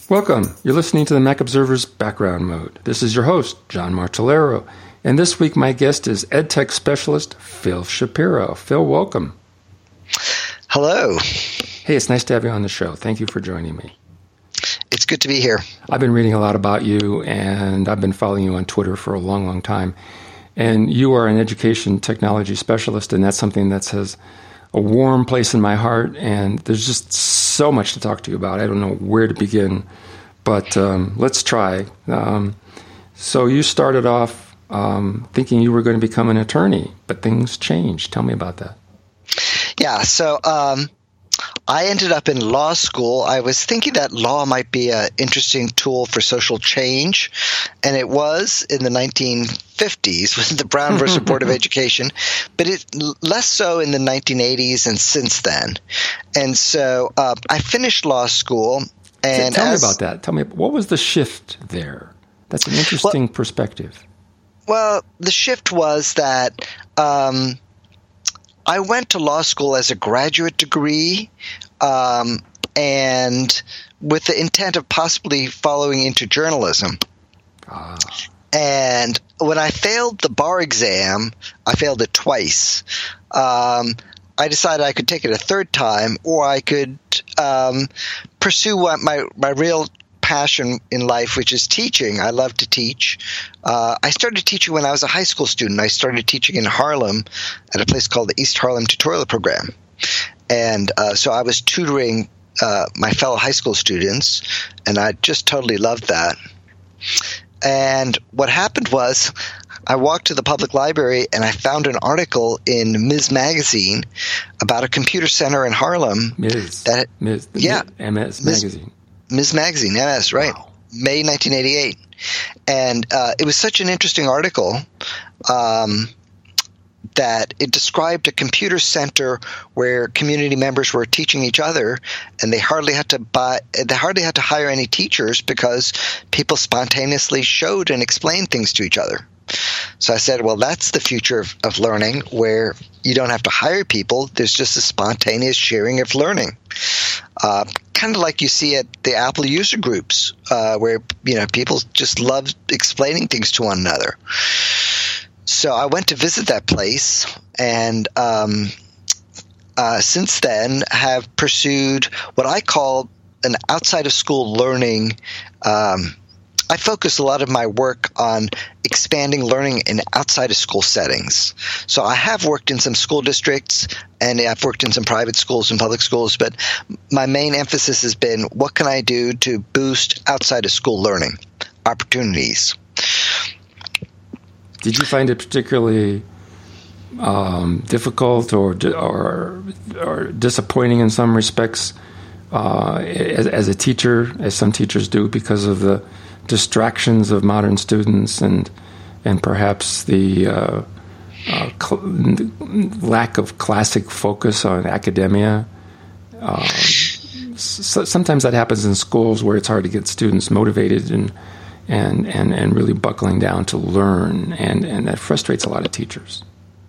Welcome. You're listening to the Mac Observer's Background Mode. This is your host, John Martellero. And this week my guest is EdTech specialist Phil Shapiro. Phil, welcome. Hello. Hey, it's nice to have you on the show. Thank you for joining me. It's good to be here. I've been reading a lot about you, and I've been following you on Twitter for a long, long time. And you are an education technology specialist, and that's something that has a warm place in my heart, and there's just so much to talk to you about. I don't know where to begin, but let's try. So you started off thinking you were going to become an attorney, but things changed. Tell me about that. Yeah, so I ended up in law school. I was thinking that law might be an interesting tool for social change, and it was in the 1950s with the Brown versus Board of Education, but it less so in the 1980s and since then. And so I finished law school. And tell me about that. Tell me, what was the shift there? That's an interesting perspective. Well, the shift was that I went to law school as a graduate degree, and with the intent of possibly following into journalism. And when I failed the bar exam, I failed it twice. I decided I could take it a third time, or I could pursue what my real passion in life, which is teaching. I love to teach. I started teaching when I was a high school student. I started teaching in Harlem at a place called the East Harlem Tutorial Program. And so I was tutoring my fellow high school students, and I just totally loved that. And what happened was I walked to the public library and I found an article in Ms. Magazine about a computer center in Harlem. MS Magazine. Ms. Magazine, MS, right. Wow. May 1988. And it was such an interesting article that it described a computer center where community members were teaching each other, and they hardly had to hire any teachers because people spontaneously showed and explained things to each other. So I said, well, that's the future of learning, where you don't have to hire people. There's just a spontaneous sharing of learning. Kind of like you see at the Apple user groups, where people just love explaining things to one another. So I went to visit that place, and since then have pursued what I call an outside-of-school learning. I focus a lot of my work on expanding learning in outside-of-school settings. So I have worked in some school districts, and I've worked in some private schools and public schools, but my main emphasis has been what can I do to boost outside-of-school learning opportunities. Did you find it particularly difficult or disappointing in some respects as a teacher, as some teachers do, because of the distractions of modern students and perhaps the lack of classic focus on academia? Sometimes that happens in schools where it's hard to get students motivated and really buckling down to learn, and that frustrates a lot of teachers.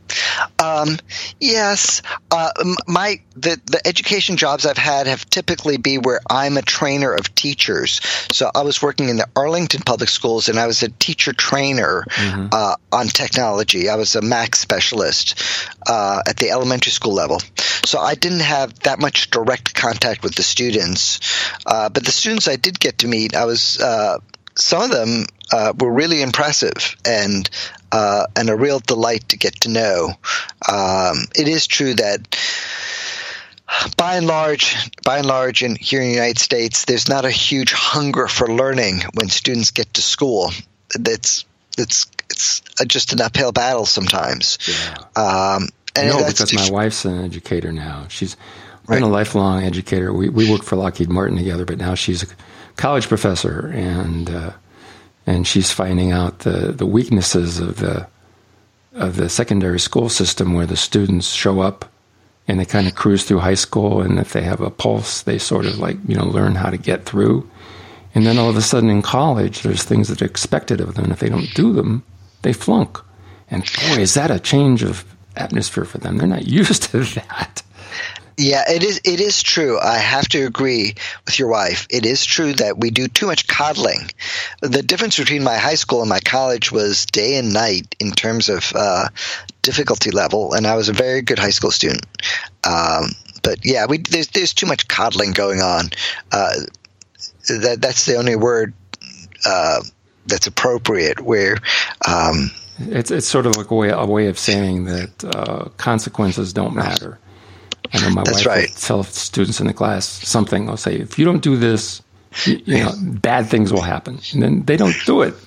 Yes. The education jobs I've had have typically been where I'm a trainer of teachers. So I was working in the Arlington Public Schools, and I was a teacher trainer on technology. I was a Mac specialist at the elementary school level. So I didn't have that much direct contact with the students. But the students I did get to meet, some of them were really impressive and a real delight to get to know. It is true that by and large, here in the United States, there's not a huge hunger for learning when students get to school. It's just an uphill battle sometimes. Yeah. Because my wife's an educator now. She's been a lifelong educator. We worked for Lockheed Martin together, but now she's a college professor, and she's finding out the weaknesses of the secondary school system, where the students show up and they kind of cruise through high school, and if they have a pulse, they sort of learn how to get through. And then all of a sudden in college, there's things that are expected of them, and if they don't do them, they flunk. And boy, is that a change of atmosphere for them. They're not used to that. Yeah, it is. It is true. I have to agree with your wife. It is true that we do too much coddling. The difference between my high school and my college was day and night in terms of difficulty level, and I was a very good high school student. But yeah, there's too much coddling going on. That's the only word that's appropriate. Where it's sort of like a way of saying that consequences don't matter. I know my wife will tell students in the class something. I'll say, if you don't do this, you know, bad things will happen. And then they don't do it.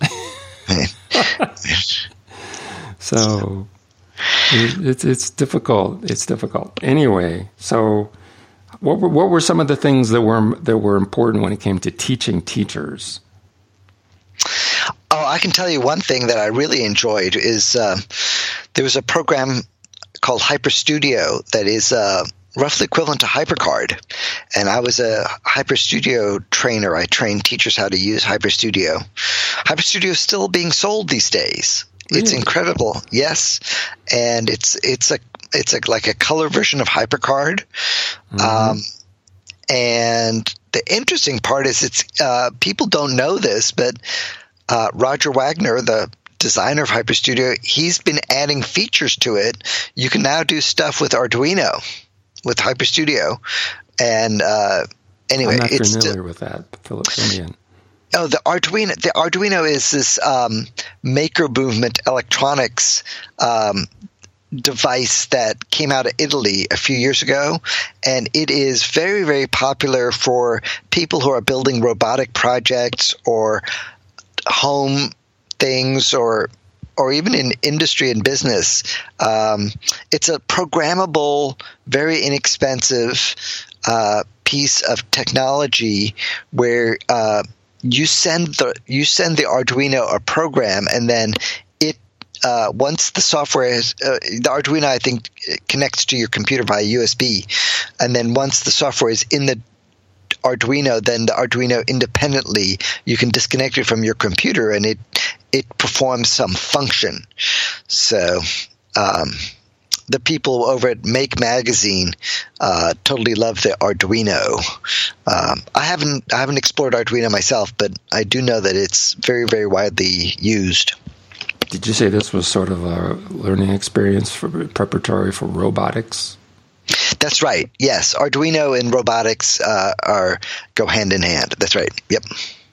So it's difficult. It's difficult. Anyway, so what were some of the things that were important when it came to teaching teachers? Oh, I can tell you one thing that I really enjoyed is there was a program called HyperStudio that is roughly equivalent to HyperCard. And I was a HyperStudio trainer. I trained teachers how to use HyperStudio. HyperStudio is still being sold these days. Really? It's incredible. Yes. And it's like a color version of HyperCard. Mm-hmm. And the interesting part is it's people don't know this, but Roger Wagner, the designer of HyperStudio, he's been adding features to it. You can now do stuff with Arduino, with HyperStudio. And anyway, I'm not familiar with that. Philip, fill me in. Oh, the Arduino is this Maker Movement Electronics device that came out of Italy a few years ago, and it is very, very popular for people who are building robotic projects or home things or even in industry and business. It's a programmable, very inexpensive piece of technology where you send the Arduino a program, and then it once the software is the Arduino, I think, connects to your computer via USB, and then once the software is in the Arduino, then the Arduino independently, you can disconnect it from your computer, and it performs some function. So the people over at Make Magazine totally love the Arduino. I haven't explored Arduino myself, but I do know that it's very, very widely used. Did you say this was sort of a learning experience preparatory for robotics? That's right. Yes, Arduino and robotics go hand in hand. That's right. Yep.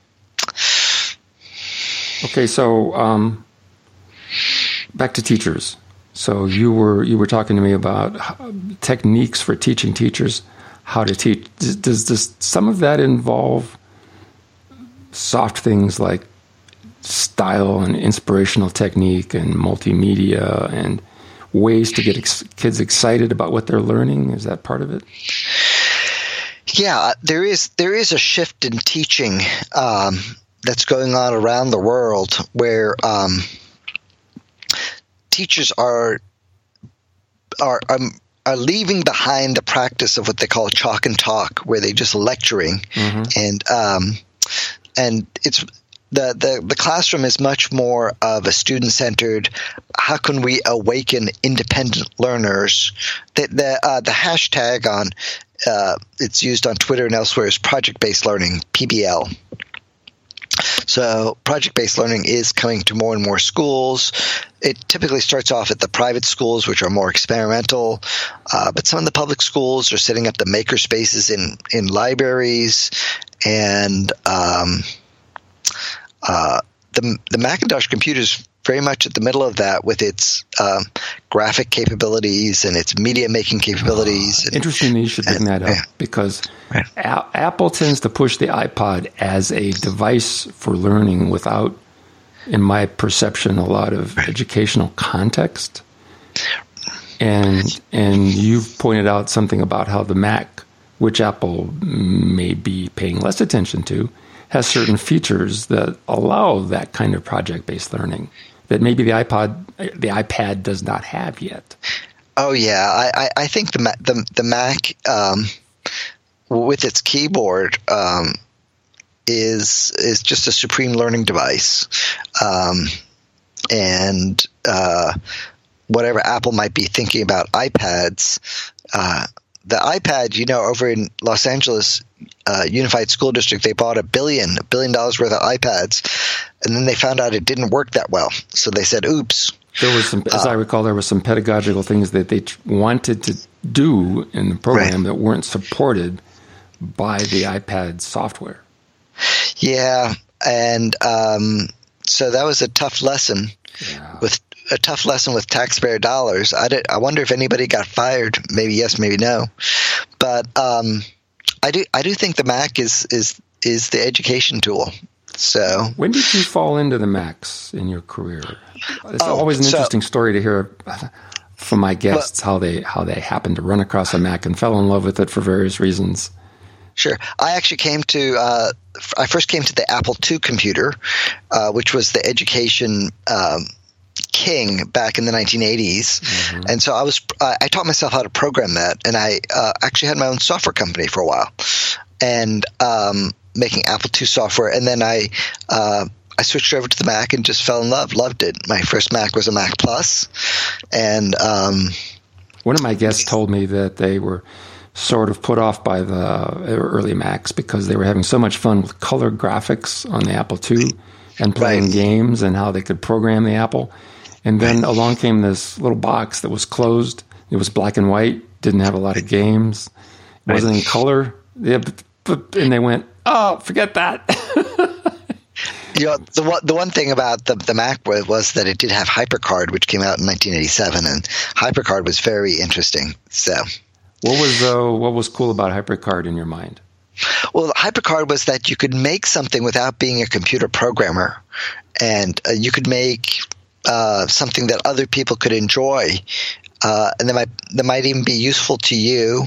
Okay, so back to teachers. So you were talking to me about techniques for teaching teachers how to teach. Does some of that involve soft things like style and inspirational technique and multimedia and ways to get kids excited about what they're learning? Is that part of it? Yeah, there is a shift in teaching that's going on around the world where teachers are leaving behind the practice of what they call chalk and talk, where they're just lecturing, mm-hmm. and it's the classroom is much more of a student-centered. How can we awaken independent learners? The hashtag on it's used on Twitter and elsewhere is project-based learning, PBL. So project-based learning is coming to more and more schools. It typically starts off at the private schools, which are more experimental, but some of the public schools are setting up the maker spaces in libraries, and the Macintosh computer is very much at the middle of that with its graphic capabilities and its media making capabilities. Interesting that you should bring that up, because Apple tends to push the iPod as a device for learning without, in my perception, a lot of educational context. And you've pointed out something about how the Mac, which Apple may be paying less attention to, has certain features that allow that kind of project-based learning that maybe the iPad does not have yet. Oh yeah, I think the Mac with its keyboard is just a supreme learning device, and whatever Apple might be thinking about iPads, iPad, over in Los Angeles Unified School District, they bought $1 billion worth of iPads, and then they found out it didn't work that well. So they said, "Oops." There was some, as I recall, there were some pedagogical things that they wanted to do in the program that weren't supported by the iPad software. Yeah, and so that was a tough lesson. Yeah. With taxpayer dollars. I wonder if anybody got fired. Maybe yes, maybe no. But I do think the Mac is the education tool. So when did you fall into the Macs in your career? It's always an interesting story to hear from my guests how they happened to run across a Mac and fell in love with it for various reasons. Sure. I actually I first came to the Apple II computer, which was the education king back in the 1980s. Mm-hmm. And so I taught myself how to program that, and I actually had my own software company for a while, and making Apple II software. And then I switched over to the Mac and just fell in love, loved it. My first Mac was a Mac Plus, and one of my guests told me that they were sort of put off by the early Macs because they were having so much fun with color graphics on the Apple II and playing games and how they could program the Apple. And then along came this little box that was closed. It was black and white, didn't have a lot of games. It wasn't in color. And they went, "Oh, forget that." The one thing about the Mac was that it did have HyperCard, which came out in 1987, and HyperCard was very interesting. So, what was cool about HyperCard in your mind? Well, HyperCard was that you could make something without being a computer programmer, and you could make something that other people could enjoy, and that might even be useful to you.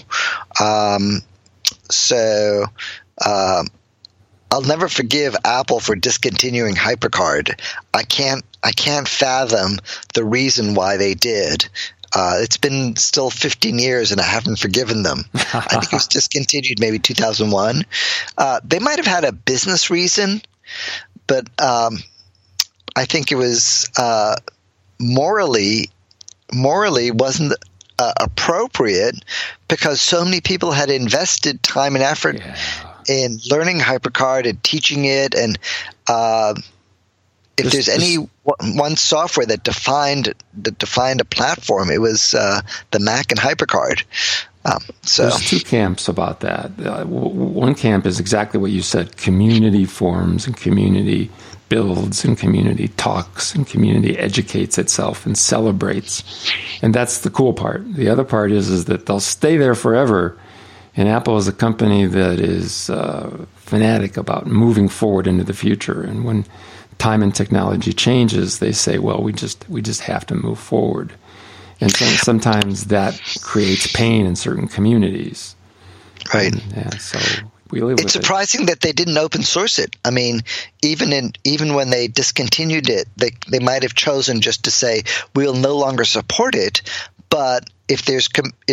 So I'll never forgive Apple for discontinuing HyperCard. I can't fathom the reason why they did. It's been still 15 years, and I haven't forgiven them. I think it was discontinued maybe 2001. They might have had a business reason, but I think it was morally wasn't appropriate because so many people had invested time and effort in learning HyperCard and teaching it, and if there's any one software that defined a platform, it was the Mac and HyperCard. So there's two camps about that. One camp is exactly what you said: community forms and community builds and community talks and community educates itself and celebrates, and that's the cool part. The other part is that they'll stay there forever. And Apple is a company that is fanatic about moving forward into the future. And when time and technology changes, they say, "Well, we just have to move forward." And so sometimes that creates pain in certain communities. Right. And so we live with it. It's surprising that they didn't open source it. I mean, even when they discontinued it, they might have chosen just to say, "We'll no longer support it." But if there's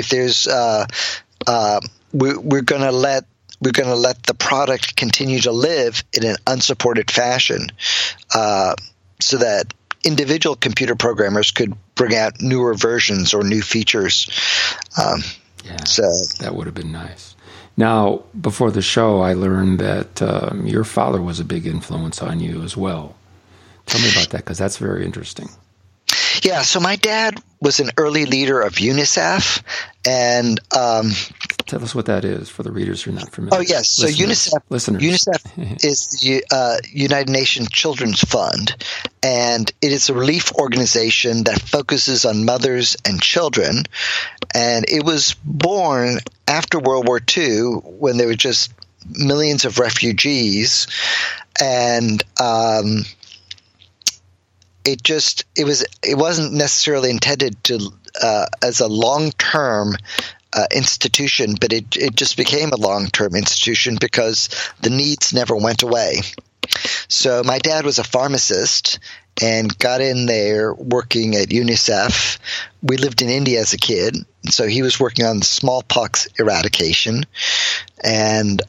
we're going to let the product continue to live in an unsupported fashion, so that individual computer programmers could bring out newer versions or new features. So that would have been nice. Now, before the show, I learned that your father was a big influence on you as well. Tell me about that, because that's very interesting. Yeah, so my dad was an early leader of UNICEF, and tell us what that is for the readers who are not familiar. Oh, yes. So UNICEF is the United Nations Children's Fund, and it is a relief organization that focuses on mothers and children. And it was born after World War II when there were just millions of refugees, and it wasn't necessarily intended to as a long-term institution, but it just became a long-term institution because the needs never went away. So my dad was a pharmacist and got in there working at UNICEF. We lived in India as a kid, so he was working on smallpox eradication, and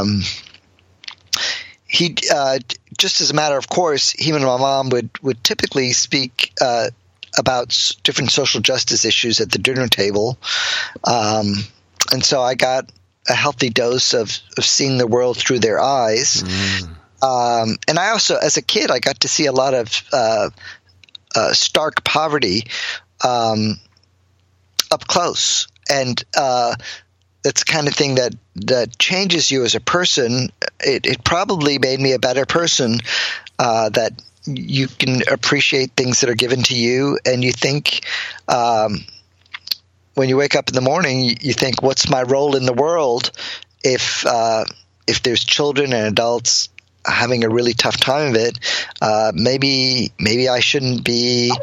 he just as a matter of course, he and my mom would typically speak about different social justice issues at the dinner table. And so I got a healthy dose of seeing the world through their eyes. And I also, as a kid, I got to see a lot of stark poverty up close. And that's the kind of thing that changes you as a person. It probably made me a better person, that you can appreciate things that are given to you, and you think when you wake up in the morning, you think, what's my role in the world if there's children and adults having a really tough time of it? Maybe I shouldn't be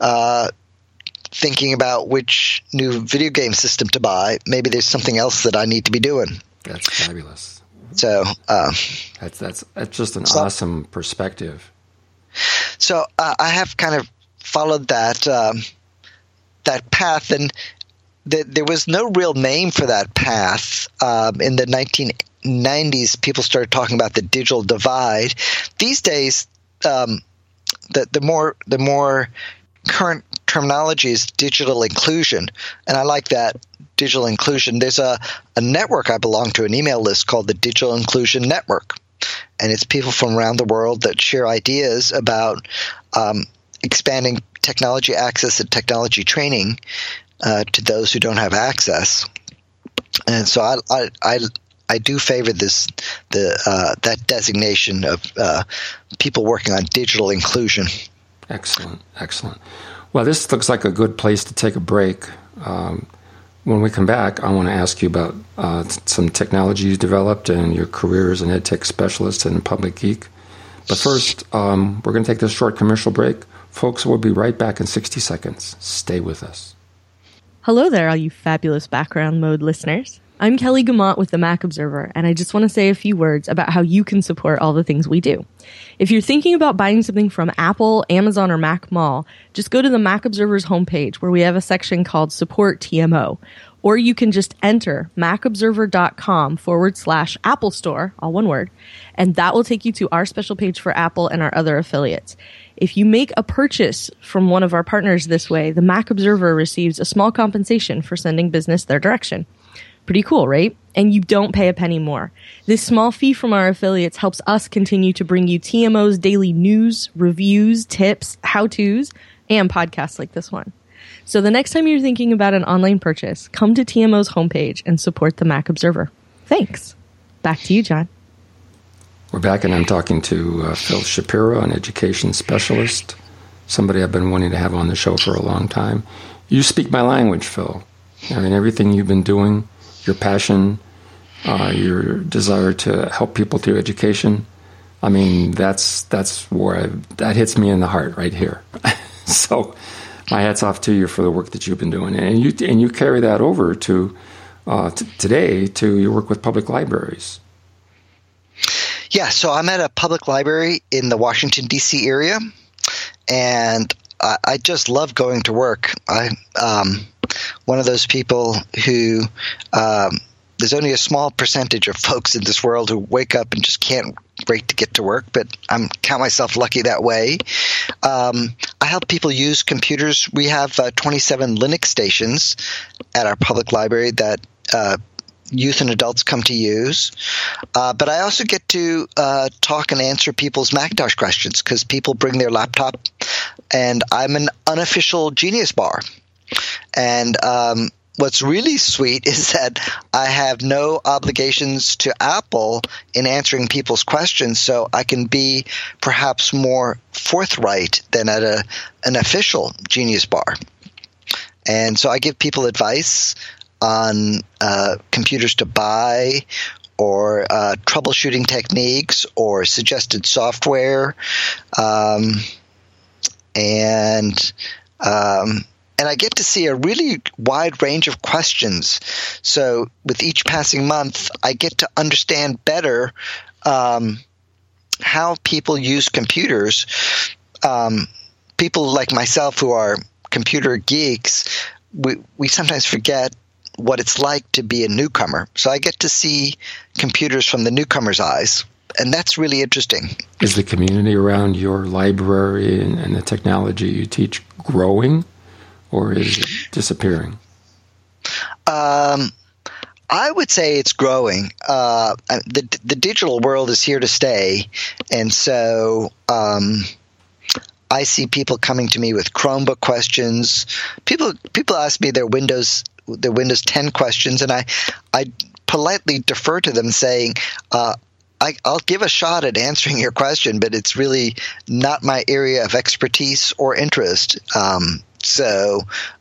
thinking about which new video game system to buy. Maybe there's something else that I need to be doing. That's fabulous. So that's just an awesome perspective. So I have kind of followed that path, and there was no real name for that path. In the 1990s, people started talking about the digital divide. These days, the more current terminology is digital inclusion, and I like that, digital inclusion. There's a network I belong to, an email list called the Digital Inclusion Network, and it's people from around the world that share ideas about expanding technology access and technology training to those who don't have access. And so I do favor that designation of people working on digital inclusion. Excellent. Well, this looks like a good place to take a break. When we come back, I want to ask you about some technology you developed and your career as an EdTech specialist and public geek. But first, we're going to take this short commercial break. Folks, we'll be right back in 60 seconds. Stay with us. Hello there, all you fabulous background mode listeners. I'm Kelly Guimont with the Mac Observer, and I just want to say a few words about how you can support all the things we do. If you're thinking about buying something from Apple, Amazon, or Mac Mall, just go to the Mac Observer's homepage where we have a section called Support TMO. Or you can just enter macobserver.com/Apple Store, all one word, and that will take you to our special page for Apple and our other affiliates. If you make a purchase from one of our partners this way, the Mac Observer receives a small compensation for sending business their direction. Pretty cool, right? And you don't pay a penny more. This small fee from our affiliates helps us continue to bring you TMO's daily news, reviews, tips, how-tos, and podcasts like this one. So the next time you're thinking about an online purchase, come to TMO's homepage and support the Mac Observer. Thanks. Back to you, John. We're back, and I'm talking to Phil Shapiro, an education specialist, somebody I've been wanting to have on the show for a long time. You speak my language, Phil. I mean, everything you've been doing, your passion, your desire to help people through education. I mean, that's where that hits me in the heart right here. So my hat's off to you for the work that you've been doing. And you carry that over to today to your work with public libraries. Yeah, so I'm at a public library in the Washington, D.C. area, and I just love going to work. I'm one of those people who there's only a small percentage of folks in this world who wake up and just can't wait to get to work, but I count myself lucky that way. I help people use computers. We have 27 Linux stations at our public library that youth and adults come to use. But I also get to talk and answer people's Macintosh questions because people bring their laptop, and I'm an unofficial Genius Bar. And what's really sweet is that I have no obligations to Apple in answering people's questions, so I can be perhaps more forthright than at an official Genius Bar. And so I give people advice on computers to buy, or troubleshooting techniques, or suggested software, and I get to see a really wide range of questions. So with each passing month, I get to understand better how people use computers. People like myself who are computer geeks, we sometimes forget what it's like to be a newcomer. So I get to see computers from the newcomer's eyes, and that's really interesting. Is the community around your library and the technology you teach growing, or is it disappearing? I would say it's growing. The digital world is here to stay, and so I see people coming to me with Chromebook questions. People ask me their Windows 10 questions, and I politely defer to them, saying, I'll give a shot at answering your question, but it's really not my area of expertise or interest. So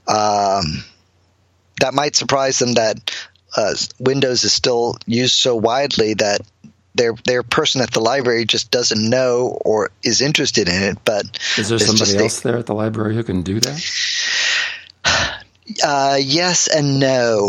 that might surprise them that Windows is still used so widely that their person at the library just doesn't know or is interested in it. But is there somebody else there at the library who can do that? Yes and no.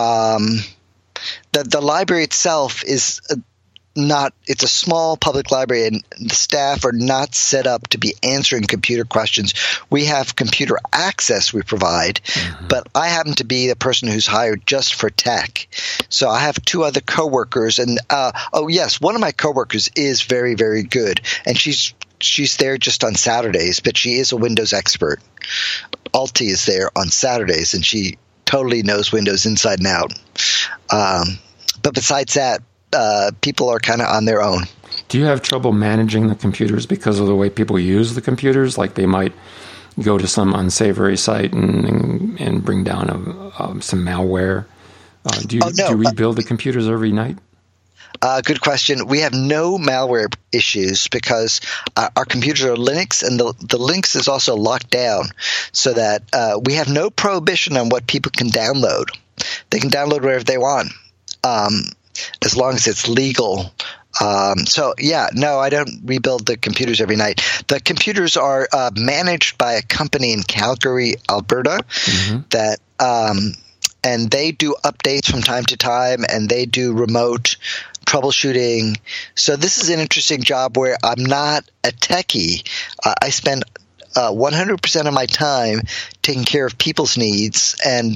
The library itself is it's a small public library, and the staff are not set up to be answering computer questions. We have computer access we provide, but I happen to be the person who's hired just for tech. So I have two other coworkers, and one of my coworkers is very, very good, and she's there just on Saturdays, but she is a Windows expert. Alti is there on Saturdays, and she totally knows Windows inside and out. But besides that, people are kind of on their own. Do you have trouble managing the computers because of the way people use the computers? Like they might go to some unsavory site and bring down some malware. Do you rebuild the computers every night? Good question. We have no malware issues because our computers are Linux, and the Linux is also locked down so that we have no prohibition on what people can download. They can download whatever they want. As long as it's legal. I don't rebuild the computers every night. The computers are managed by a company in Calgary, Alberta, that and they do updates from time to time, and they do remote troubleshooting. So this is an interesting job where I'm not a techie. I spend 100% of my time taking care of people's needs, and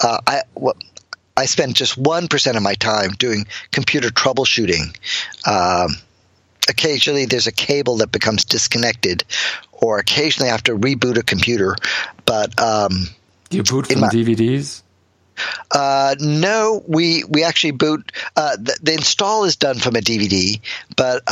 I spend just 1% of my time doing computer troubleshooting. Occasionally there's a cable that becomes disconnected, or occasionally I have to reboot a computer. But do you boot from DVDs? No, we actually boot. The install is done from a DVD, but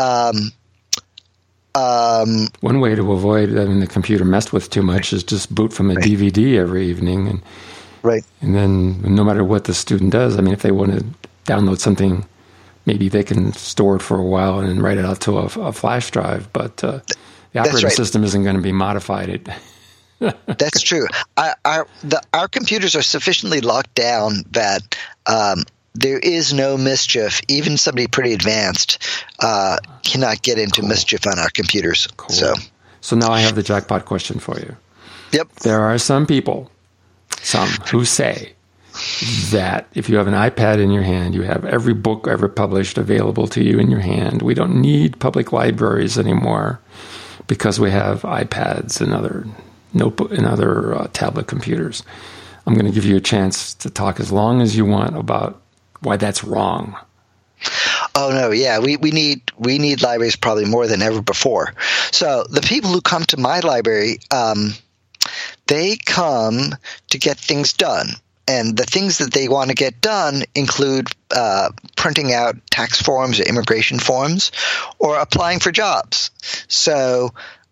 one way to avoid having the computer messed with too much is just boot from a DVD every evening, and right. And then no matter what the student does, I mean, if they want to download something, maybe they can store it for a while and then write it out to a flash drive. But the operating system isn't going to be modified. That's true. Our computers are sufficiently locked down that there is no mischief. Even somebody pretty advanced cannot get into mischief on our computers. Cool. So now I have the jackpot question for you. Yep. There are some people who say that if you have an iPad in your hand, you have every book ever published available to you in your hand. We don't need public libraries anymore because we have iPads and other notebook and other tablet computers. I'm going to give you a chance to talk as long as you want about why that's wrong. Oh no, yeah, we need libraries probably more than ever before. So the people who come to my library, they come to get things done. And the things that they want to get done include printing out tax forms or immigration forms or applying for jobs. So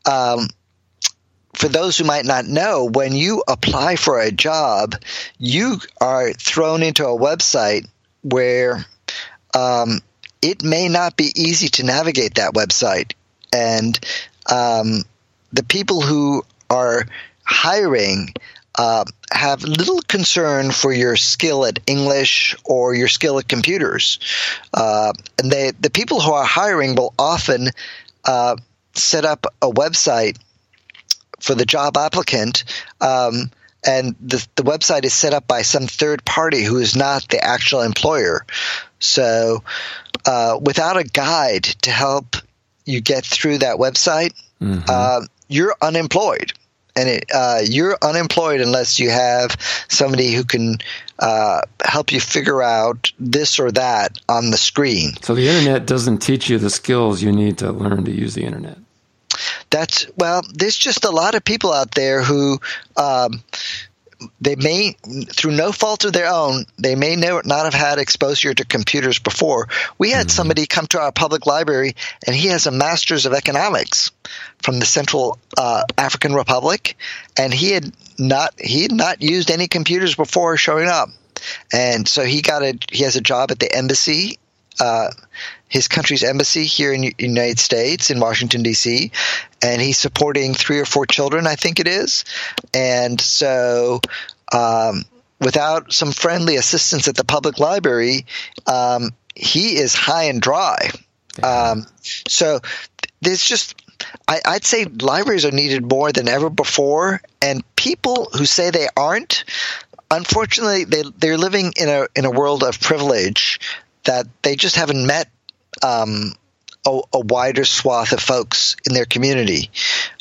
for those who might not know, when you apply for a job, you are thrown into a website where it may not be easy to navigate that website. And the people who are hiring have little concern for your skill at English or your skill at computers. And the people who are hiring will often set up a website for the job applicant, and the website is set up by some third party who is not the actual employer. So without a guide to help you get through that website, you're unemployed. And you're unemployed unless you have somebody who can help you figure out this or that on the screen. So the internet doesn't teach you the skills you need to learn to use the internet. There's just a lot of people out there who they may, through no fault of their own, they may not have had exposure to computers before. We had somebody come to our public library, and he has a master's of economics from the Central African Republic, and he had not used any computers before showing up. And so he has a job at the embassy, his country's embassy here in the United States in Washington, D.C., and he's supporting 3 or 4 children, I think it is. And so without some friendly assistance at the public library, he is high and dry. So there's just – I'd say libraries are needed more than ever before, and people who say they aren't, unfortunately, they're living in a world of privilege that they just haven't met a wider swath of folks in their community.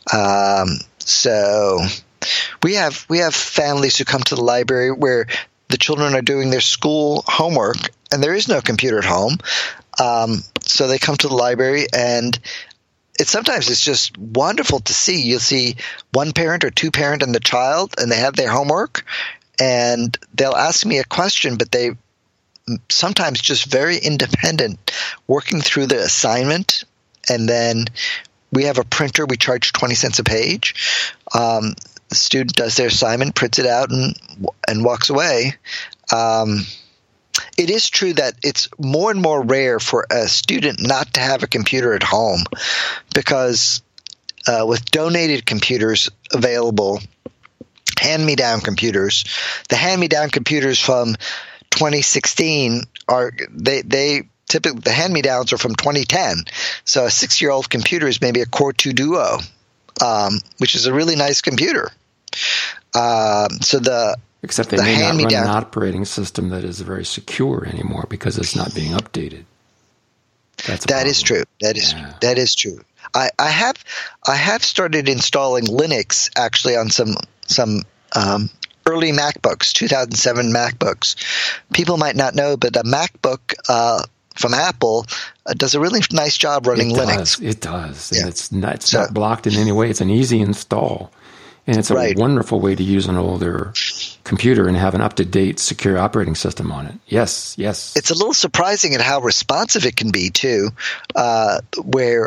So we have families who come to the library where the children are doing their school homework and there is no computer at home. So they come to the library, and sometimes it's just wonderful to see. You'll see one parent or two parent and the child, and they have their homework, and they'll ask me a question, but they sometimes just very independent, working through the assignment. And then we have a printer. We charge 20 cents a page. The student does their assignment, prints it out, and walks away. It is true that it's more and more rare for a student not to have a computer at home, because with donated computers available, hand-me-down computers, the hand-me-down computers from 2016 they typically, the hand-me-downs are from 2010. So a 6-year-old computer is maybe a Core 2 Duo, which is a really nice computer. Except they may not run an operating system that is very secure anymore because it's not being updated. That is true. That is true. I have started installing Linux actually on some early MacBooks, 2007 MacBooks. People might not know, but a MacBook from Apple does a really nice job running Linux. It does. Yeah. And it's not blocked in any way. It's an easy install. And it's a wonderful way to use an older computer and have an up-to-date secure operating system on it. Yes. It's a little surprising at how responsive it can be, too, where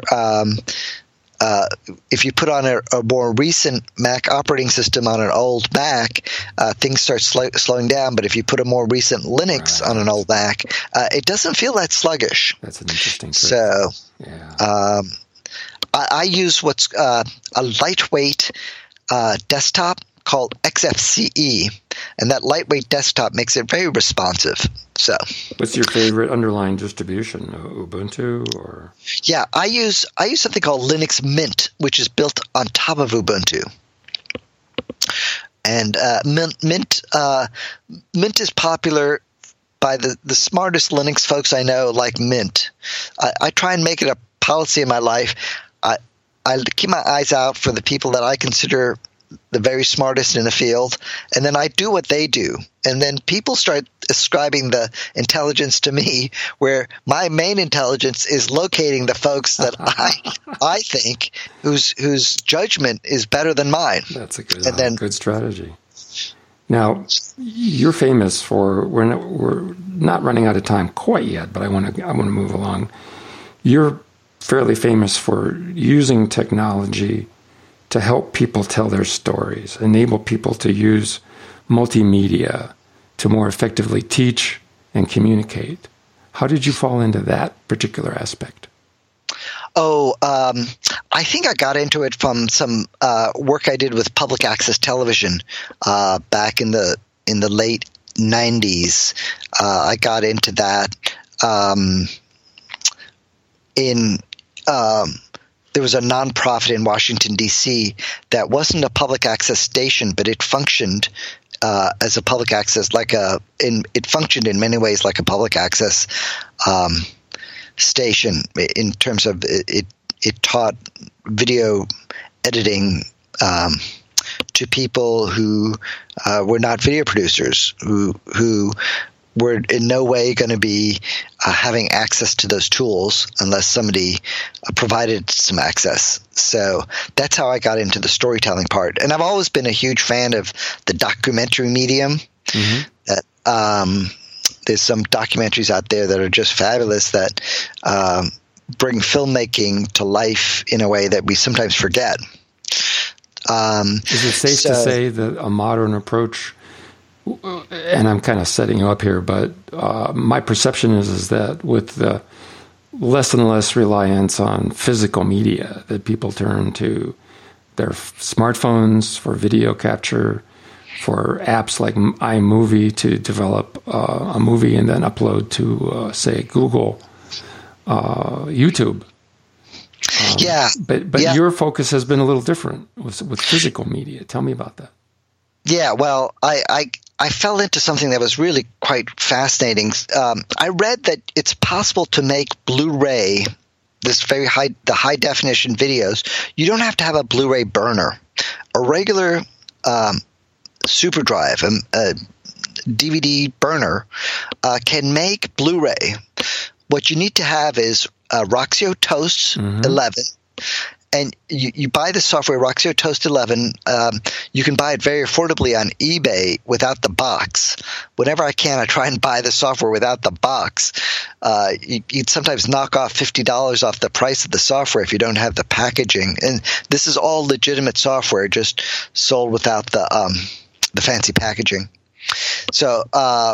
if you put on a more recent Mac operating system on an old Mac, things start slowing down. But if you put a more recent Linux on an old Mac, it doesn't feel that sluggish. That's an interesting trick. So I use what's a lightweight desktop called XFCE, and that lightweight desktop makes it very responsive. So, what's your favorite underlying distribution? Ubuntu or? Yeah, I use something called Linux Mint, which is built on top of Ubuntu. And Mint is popular by the smartest Linux folks I know, like Mint. I try and make it a policy in my life. I keep my eyes out for the people that I consider the very smartest in the field, and then I do what they do. And then people start ascribing the intelligence to me, where my main intelligence is locating the folks that I think whose judgment is better than mine. That's a good strategy. Now, you're famous for, we're not running out of time quite yet, but I want to move along. You're fairly famous for using technology to help people tell their stories, enable people to use multimedia to more effectively teach and communicate. How did you fall into that particular aspect? I think I got into it from some work I did with public access television back in the late 90s. I got into that there was a nonprofit in Washington, D.C. that wasn't a public access station, but it functioned as a public access, it functioned in many ways like a public access station in terms of it taught video editing to people who were not video producers, who we're in no way going to be having access to those tools unless somebody provided some access. So that's how I got into the storytelling part. And I've always been a huge fan of the documentary medium. There's some documentaries out there that are just fabulous that bring filmmaking to life in a way that we sometimes forget. Is it safe to say that a modern approach, and I'm kind of setting you up here, but my perception is that with the less and less reliance on physical media, that people turn to their smartphones for video capture, for apps like iMovie to develop a movie and then upload to, say, Google, YouTube. But your focus has been a little different with physical media. Tell me about that. Yeah, well, I fell into something that was really quite fascinating. I read that it's possible to make Blu-ray, the high definition videos. You don't have to have a Blu-ray burner. A regular super drive, a DVD burner, can make Blu-ray. What you need to have is Roxio Toast 11, and you buy the software Roxio Toast 11. You can buy it very affordably on eBay without the box. Whenever I can, I try and buy the software without the box. You'd sometimes knock off $50 off the price of the software if you don't have the packaging. And this is all legitimate software, just sold without the fancy packaging. So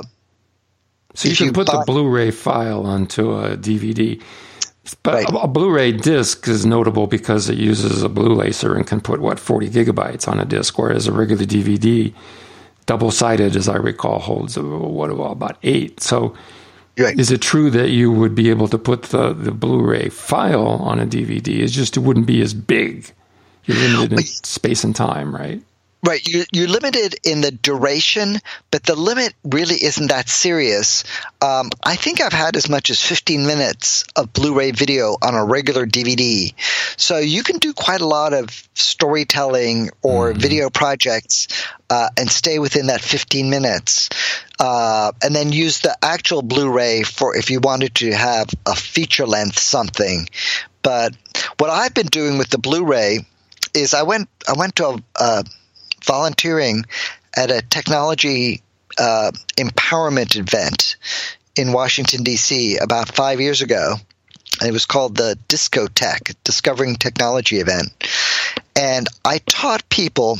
you can put the Blu-ray file onto a DVD. But a Blu-ray disc is notable because it uses a Blue Lacer and can put, 40 gigabytes on a disc, whereas a regular DVD, double-sided, as I recall, holds about 8. So is it true that you would be able to put the Blu-ray file on a DVD? It's just it wouldn't be as big. You're limited in space and time, right? Right. You're limited in the duration, but the limit really isn't that serious. I think I've had as much as 15 minutes of Blu-ray video on a regular DVD. So you can do quite a lot of storytelling or video projects and stay within that 15 minutes. And then use the actual Blu-ray for if you wanted to have a feature-length something. But what I've been doing with the Blu-ray is I went to a volunteering at a technology empowerment event in Washington, D.C. about 5 years ago. It was called the Discotech, Discovering Technology event. And I taught people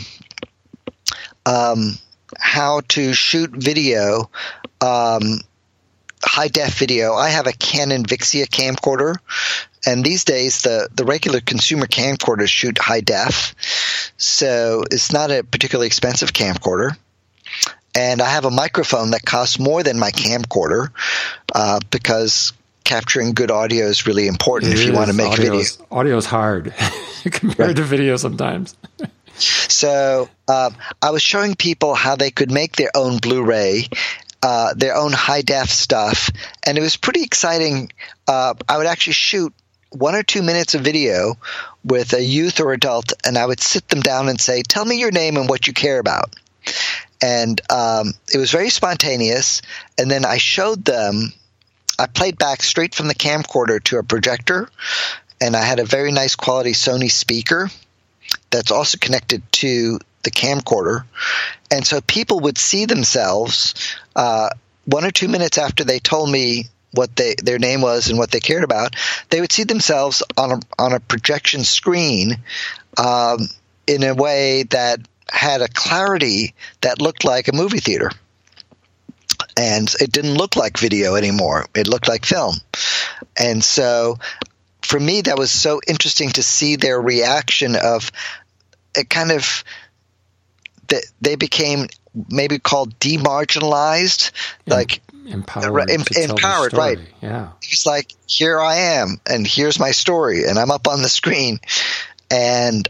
how to shoot video, high-def video. I have a Canon Vixia camcorder, and these days the regular consumer camcorders shoot high-def, so it's not a particularly expensive camcorder. And I have a microphone that costs more than my camcorder because capturing good audio is really important if you want to make video. Audio is hard compared to video sometimes. So I was showing people how they could make their own Blu-ray, their own high-def stuff, and it was pretty exciting. I would actually shoot 1 or 2 minutes of video with a youth or adult, and I would sit them down and say, tell me your name and what you care about. And it was very spontaneous, and then I showed them – I played back straight from the camcorder to a projector, and I had a very nice quality Sony speaker that's also connected to the camcorder. And so people would see themselves 1 or 2 minutes after they told me what their name was and what they cared about, they would see themselves on a projection screen in a way that had a clarity that looked like a movie theater. And it didn't look like video anymore. It looked like film. And so for me, that was so interesting to see their reaction of it kind of – they became maybe called demarginalized, like empowered, right? Yeah, it's like here I am, and here's my story, and I'm up on the screen, and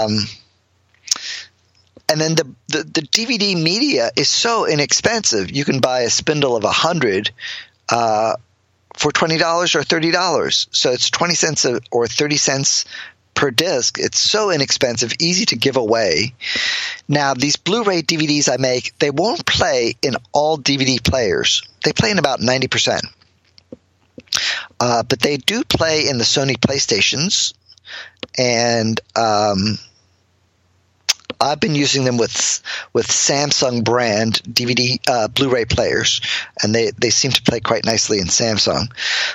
then the DVD media is so inexpensive. You can buy a spindle of 100 for $20 or $30, so it's 20 cents or 30 cents per disc. It's so inexpensive, easy to give away. Now, these Blu-ray DVDs I make, they won't play in all DVD players. They play in about 90%. But they do play in the Sony PlayStations, and I've been using them with Samsung brand DVD Blu-ray players, and they seem to play quite nicely in Samsung.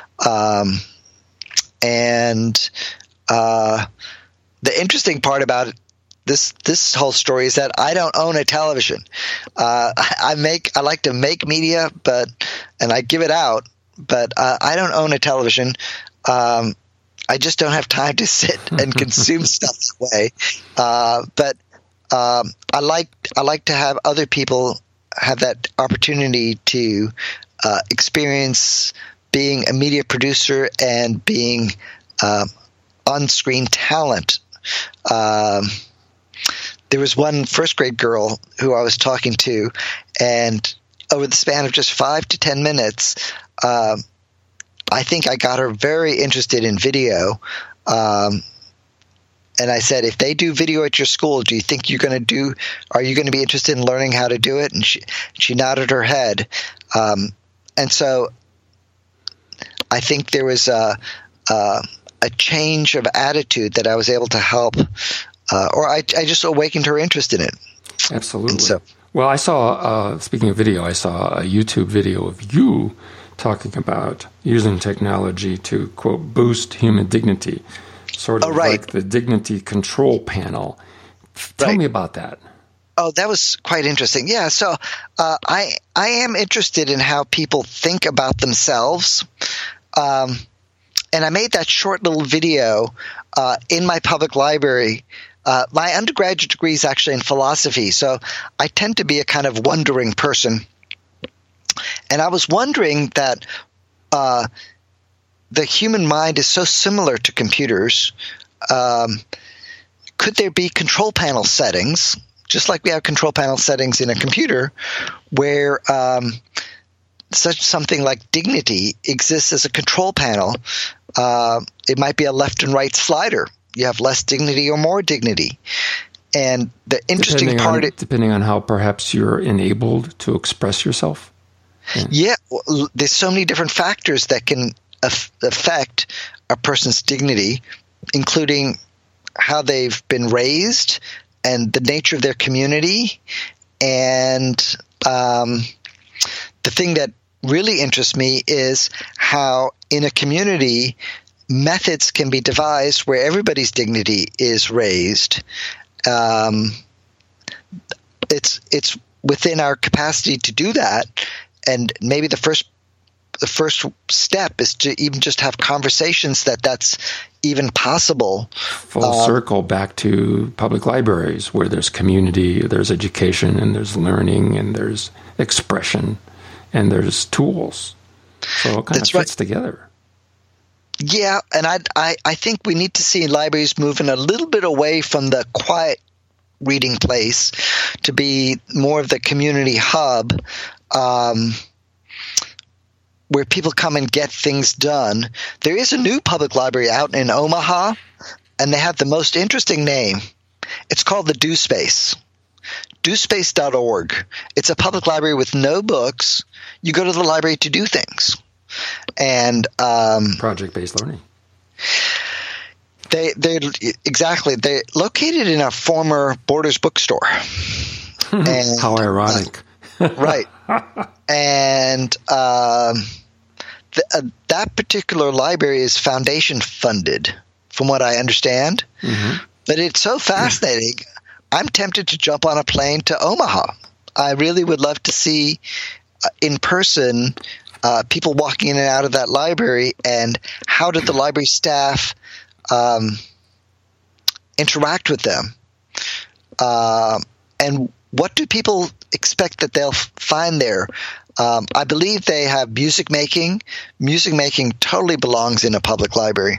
The interesting part about this whole story is that I don't own a television. I like to make media, and I give it out, but I don't own a television. I just don't have time to sit and consume stuff that way. But I like to have other people have that opportunity to experience being a media producer and being on-screen talent. There was one first grade girl who I was talking to, and over the span of just 5 to 10 minutes, I think I got her very interested in video. And I said, if they do video at your school, do you think are you going to be interested in learning how to do it? And she nodded her head. And so I think there was a change of attitude that I was able to help, or I just awakened her interest in it. Absolutely. Well, I saw, speaking of video, I saw a YouTube video of you talking about using technology to, quote, boost human dignity, sort of like the dignity control panel. Tell me about that. Oh, that was quite interesting. Yeah, so I am interested in how people think about themselves. And I made that short little video in my public library. My undergraduate degree is actually in philosophy, so I tend to be a kind of wondering person. And I was wondering that the human mind is so similar to computers. Could there be control panel settings, just like we have control panel settings in a computer, where such something like dignity exists as a control panel? It might be a left and right slider. You have less dignity or more dignity. And the interesting depending on how perhaps you're enabled to express yourself. Yeah, well, there's so many different factors that can affect a person's dignity, including how they've been raised and the nature of their community. And the thing that really interests me is how in a community methods can be devised where everybody's dignity is raised. It's within our capacity to do that, and maybe the first step is to even just have conversations that's even possible. Full circle back to public libraries, where there's community, there's education, and there's learning, and there's expression, and there's tools. So it kind of fits together. Yeah, and I think we need to see libraries moving a little bit away from the quiet reading place to be more of the community hub, where people come and get things done. There is a new public library out in Omaha, and they have the most interesting name. It's called the Do Space. DoSpace.org. It's a public library with no books. You go to the library to do things. And project-based learning. They're located in a former Borders bookstore. And, how ironic. Right. And that particular library is foundation funded, from what I understand. Mm-hmm. But it's so fascinating. I'm tempted to jump on a plane to Omaha. I really would love to see in person people walking in and out of that library, and how did the library staff interact with them? And what do people expect that they'll find there? I believe they have music making. Music making totally belongs in a public library.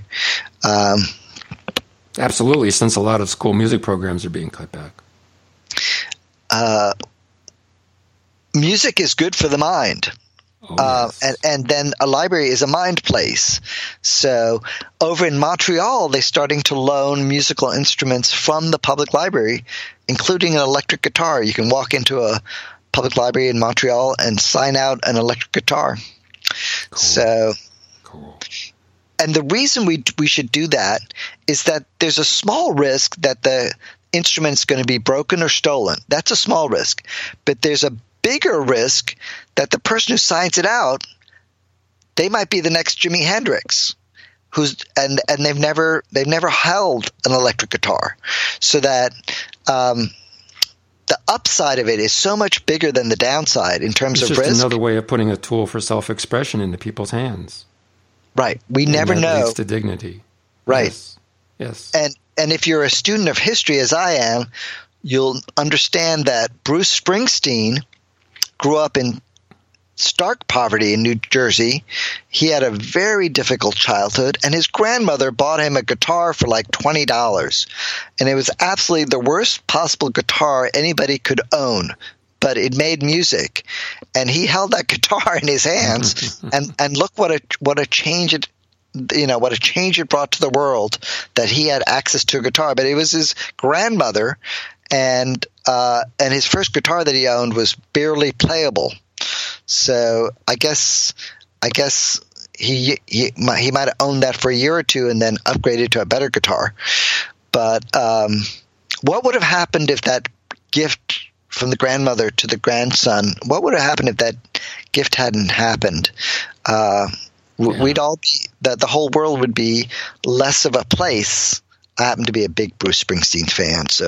Absolutely, since a lot of school music programs are being cut back. Music is good for the mind. Yes. And then a library is a mind place. So over in Montreal, they're starting to loan musical instruments from the public library, including an electric guitar. You can walk into a public library in Montreal and sign out an electric guitar. Cool. So, cool. And the reason we should do that is that there's a small risk that the instrument's going to be broken or stolen. That's a small risk. But there's a bigger risk that the person who signs it out, they might be the next Jimi Hendrix, and they've never held an electric guitar, so that the upside of it is so much bigger than the downside in terms of risk. It's just another way of putting a tool for self-expression into people's hands. Right. We never know. Leads to dignity. Right. Yes. And if you're a student of history, as I am, you'll understand that Bruce Springsteen grew up in stark poverty in New Jersey. He had a very difficult childhood, and his grandmother bought him a guitar for like $20. And it was absolutely the worst possible guitar anybody could own, but it made music. And he held that guitar in his hands, and look what a change it what a change it brought to the world that he had access to a guitar. But it was his grandmother, and his first guitar that he owned was barely playable. So I guess he might have owned that for a year or two and then upgraded to a better guitar. But what would have happened if that gift from the grandmother to the grandson? What would have happened if that gift hadn't happened? We'd all be the whole world would be less of a place. I happen to be a big Bruce Springsteen fan, so.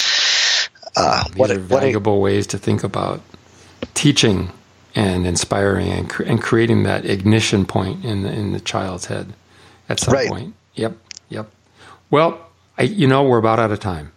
These are valuable ways to think about teaching and inspiring and creating that ignition point in the child's head at some point. Yep. Well, we're about out of time.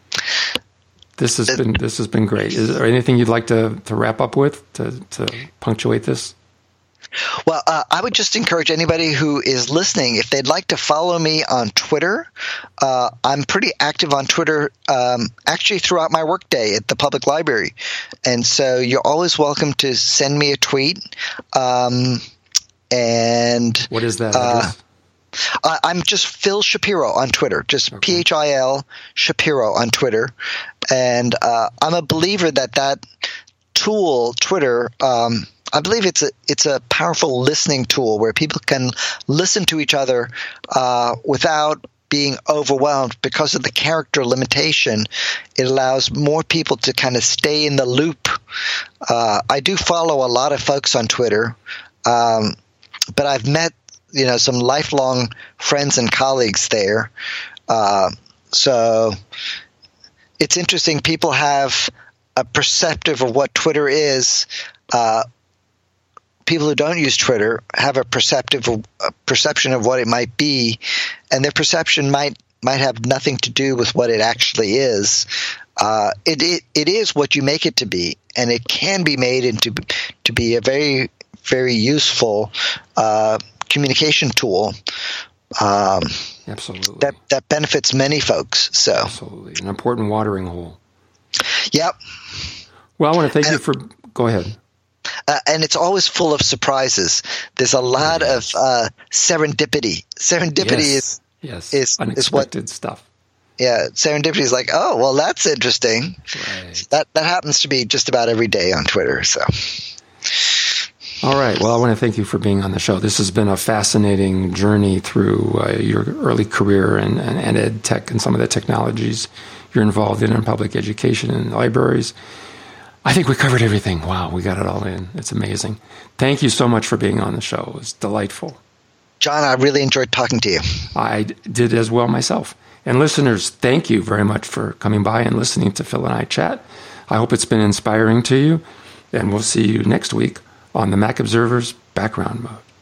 This has been great. Is there anything you'd like to wrap up with to punctuate this? Well, I would just encourage anybody who is listening, if they'd like to follow me on Twitter. I'm pretty active on Twitter, actually throughout my workday at the public library. And so you're always welcome to send me a tweet. And what is that? I'm just Phil Shapiro on Twitter, just okay. PHIL Shapiro on Twitter. And I'm a believer that tool, Twitter, I believe it's a powerful listening tool where people can listen to each other without being overwhelmed because of the character limitation. It allows more people to kind of stay in the loop. I do follow a lot of folks on Twitter, but I've met some lifelong friends and colleagues there. So it's interesting. People have a perceptive of what Twitter is. People who don't use Twitter have a perception of what it might be, and their perception might have nothing to do with what it actually is. It is what you make it to be, and it can be made to be a very, very useful communication tool. Absolutely. That benefits many folks. So absolutely, an important watering hole. Yep. Well, I want to thank you for. Go ahead. And it's always full of surprises. There's a lot of serendipity. Serendipity is unexpected stuff. Yeah, serendipity is like, oh, well, that's interesting. Right. That happens to be just about every day on Twitter. So, all right. Well, I want to thank you for being on the show. This has been a fascinating journey through your early career and ed tech and some of the technologies you're involved in public education and libraries. I think we covered everything. Wow, we got it all in. It's amazing. Thank you so much for being on the show. It was delightful. John, I really enjoyed talking to you. I did as well myself. And listeners, thank you very much for coming by and listening to Phil and I chat. I hope it's been inspiring to you. And we'll see you next week on the Mac Observer's Background Mode.